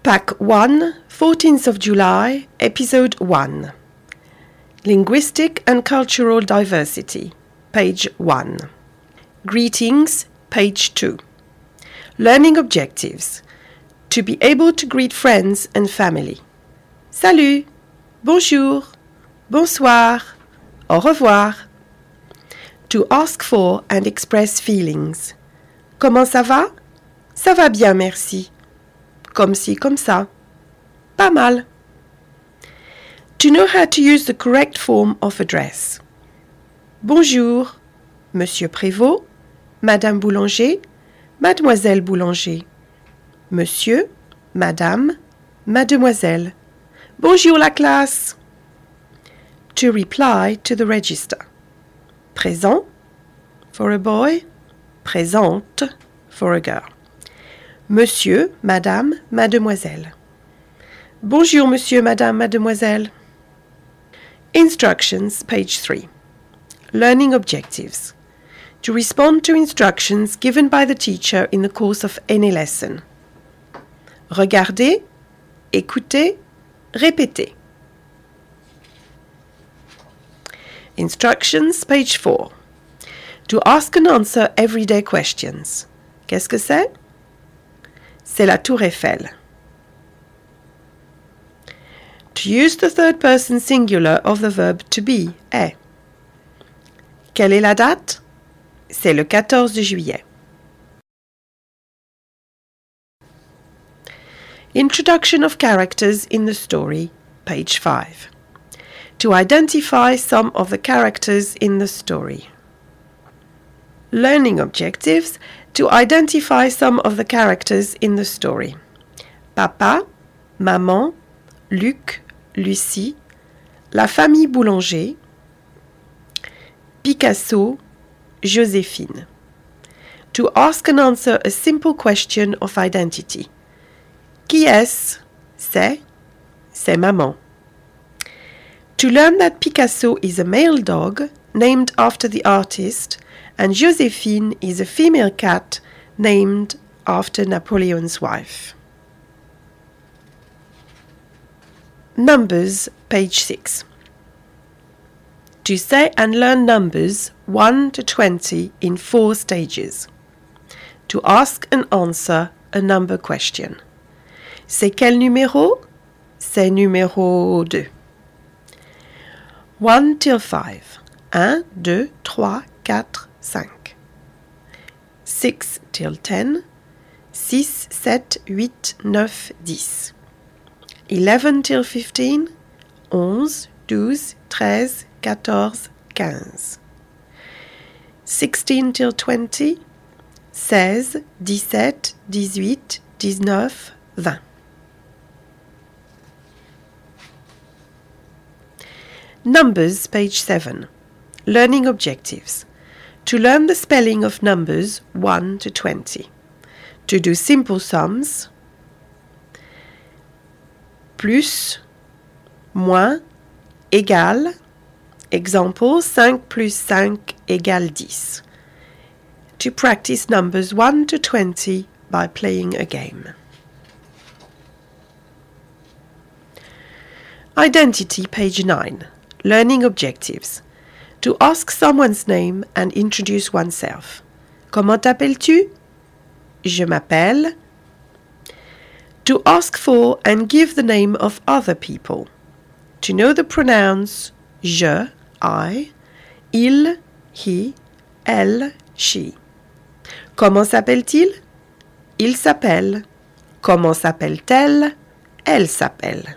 Pack 1, 14th of July, Episode 1. Linguistic and Cultural Diversity, page 1. Greetings, page 2. Learning objectives. To be able to greet friends and family. Salut, bonjour, bonsoir, au revoir. To ask for and express feelings. Comment ça va? Ça va bien, merci. Comme ci, comme ça. Pas mal. To know how to use the correct form of address. Bonjour, Monsieur Prévost, Madame Boulanger, Mademoiselle Boulanger. Monsieur, Madame, Mademoiselle. Bonjour la classe. To reply to the register. Présent, for a boy. Présente, for a girl. Monsieur, Madame, Mademoiselle. Bonjour, Monsieur, Madame, Mademoiselle. Instructions, page 3. Learning objectives. To respond to instructions given by the teacher in the course of any lesson. Regardez, écoutez, répétez. Instructions, page 4. To ask and answer everyday questions. Qu'est-ce que c'est? C'est la Tour Eiffel. To use the third person singular of the verb to be, est. Quelle est la date? C'est le 14 juillet. Introduction of characters in the story, page 5. To identify some of the characters in the story. Learning objectives. To identify some of the characters in the story. Papa, maman, Luc, Lucie, la famille Boulanger, Picasso, Joséphine. To ask and answer a simple question of identity. Qui est-ce? C'est maman. To learn that Picasso is a male dog named after the artist and Joséphine is a female cat named after Napoleon's wife. Numbers, page 6. To say and learn numbers 1 to 20 in 4 stages. To ask and answer a number question. C'est quel numéro? C'est numéro 2. 1 till 5. 1, 2, 3, 4, 5. 6 till 10. 6, 7, 8, 9, 10. 11 till 15. 11, 12, 13, 14, 15. 16 till 20. 16, 17, 18, 19, 20. Numbers, page 7. Learning objectives. To learn the spelling of numbers 1 to 20. To do simple sums. Plus, moins, égal. Example, 5 plus 5 égale 10. To practice numbers 1 to 20 by playing a game. Identity, page 9. Learning objectives. To ask someone's name and introduce oneself. Comment t'appelles-tu? Je m'appelle. To ask for and give the name of other people. To know the pronouns je, I, il, he, elle, she. Comment s'appelle-t-il? Il s'appelle. Comment s'appelle-t-elle? Elle s'appelle.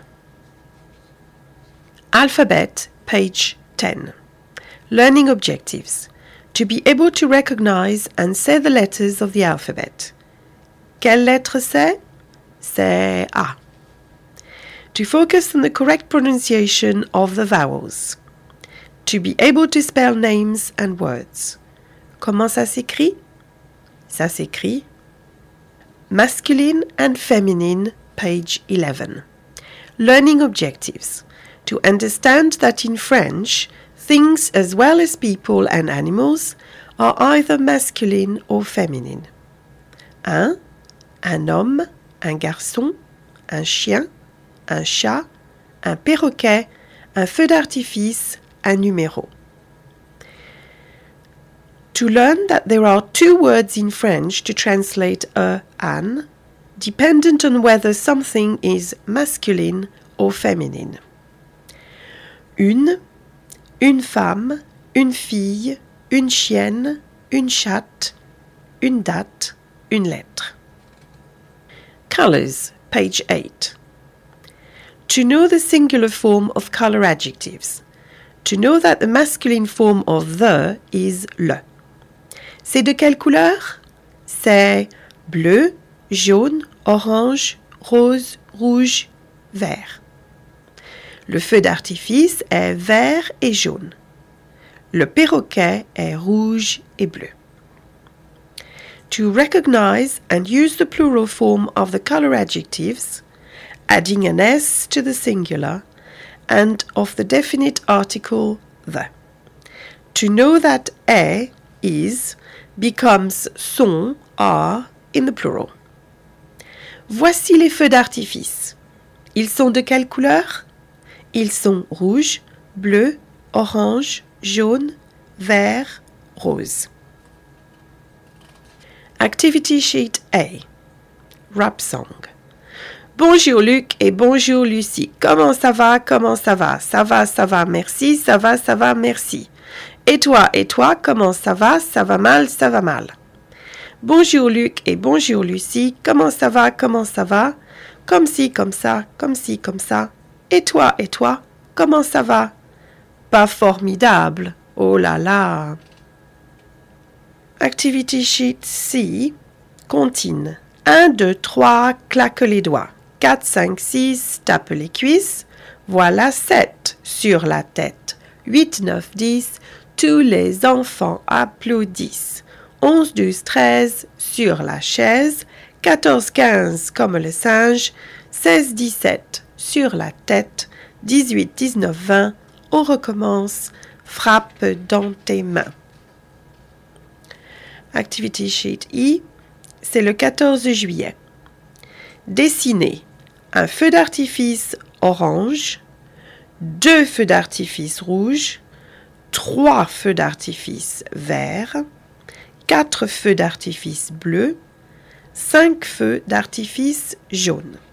Alphabet, page 10. Learning objectives. To be able to recognize and say the letters of the alphabet. Quelle lettre c'est? C'est A. To focus on the correct pronunciation of the vowels. To be able to spell names and words. Comment ça s'écrit? Ça s'écrit masculine and feminine, page 11. Learning objectives. To understand that in French, things as well as people and animals are either masculine or feminine. Un homme, un garçon, un chien, un chat, un perroquet, un feu d'artifice, un numéro. To learn that there are two words in French to translate an, dependent on whether something is masculine or feminine. Une femme, une fille, une chienne, une chatte, une date, une lettre. Colors, page 8. To know the singular form of color adjectives. To know that the masculine form of the is le. C'est de quelle couleur? C'est bleu, jaune, orange, rose, rouge, vert. Le feu d'artifice est vert et jaune. Le perroquet est rouge et bleu. To recognize and use the plural form of the color adjectives, adding an S to the singular, and of the definite article the. To know that est, is, becomes sont, are in the plural. Voici les feux d'artifice. Ils sont de quelle couleur? Ils sont rouge, bleu, orange, jaune, vert, rose. Activity Sheet A. Rap Song. Bonjour Luc et bonjour Lucie. Comment ça va? Comment ça va? Ça va, merci, ça va, merci. Et toi, comment ça va? Ça va mal, ça va mal. Bonjour Luc et bonjour Lucie. Comment ça va? Comment ça va? Comme ci, comme ça, comme ci, comme ça. Et toi, comment ça va? Pas formidable. Oh là là. Activity Sheet C. Comptine. 1, 2, 3, claque les doigts. 4, 5, 6, tape les cuisses. Voilà 7 sur la tête. 8, 9, 10, tous les enfants applaudissent. 11, 12, 13, sur la chaise. 14, 15, comme le singe. 16, 17, sur la tête. 18, 19, 20, on recommence. Frappe dans tes mains. Activity Sheet E, c'est le 14 juillet. Dessiner un feu d'artifice orange, 2 feux d'artifice rouges, 3 feux d'artifice verts, 4 feux d'artifice bleus, 5 feux d'artifice jaunes.